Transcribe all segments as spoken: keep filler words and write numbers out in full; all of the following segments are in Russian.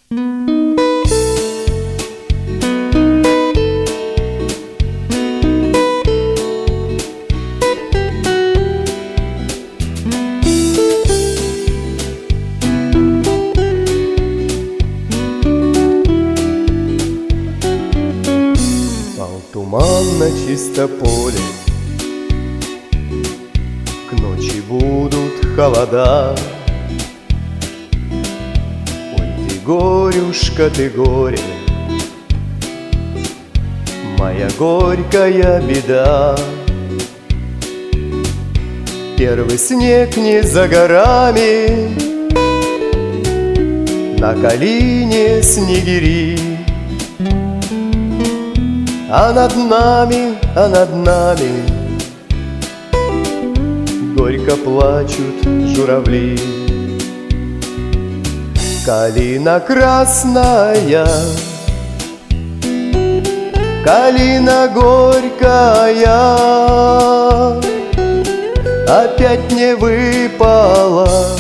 Туман на чисто поле, к ночи будут холода. Ой, ты горюшка, ты горе, моя горькая беда. Первый снег не за горами, на Калине снегири. А над нами, а над нами горько плачут журавли. Калина красная, калина горькая, опять не выпала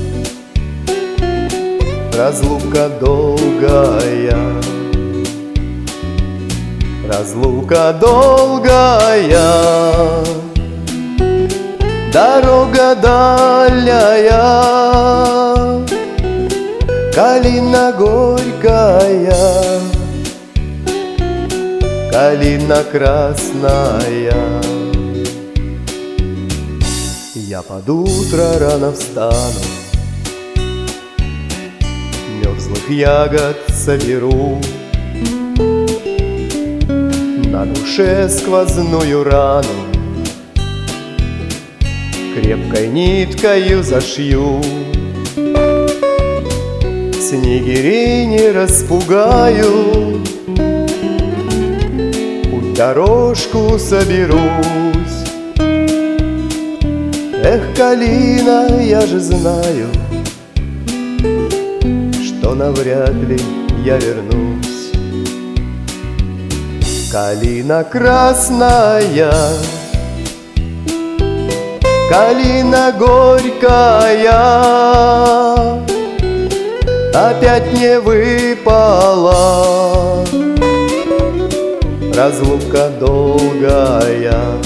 разлука долгая. Разлука долгая, дорога дальняя, калина горькая, калина красная. Я под утро рано встану, мерзлых ягод соберу, на душе сквозную рану крепкой ниткою зашью. Снегири не распугаю, путь дорожку соберусь. Эх, калина, я же знаю, что навряд ли я вернусь. Калина красная, калина горькая, опять не выпала разлука долгая.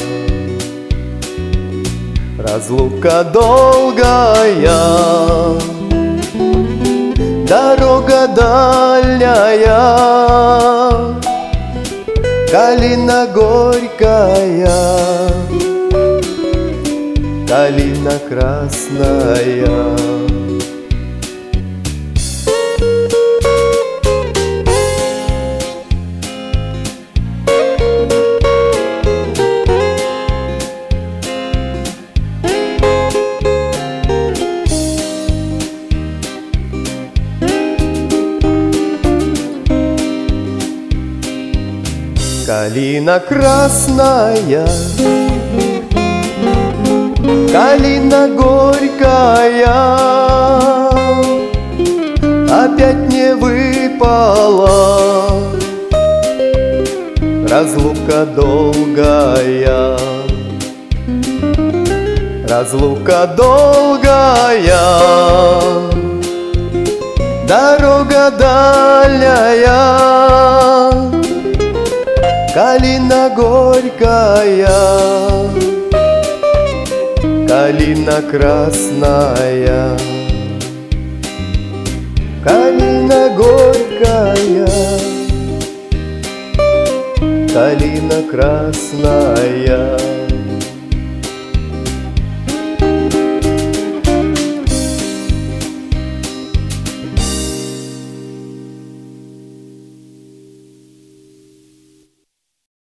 Разлука долгая, дорога дальняя, калина горькая, калина красная. Калина красная, калина горькая, опять не выпала разлука долгая. Разлука долгая, дорога дальняя, калина горькая, калина красная. Калина горькая, калина красная.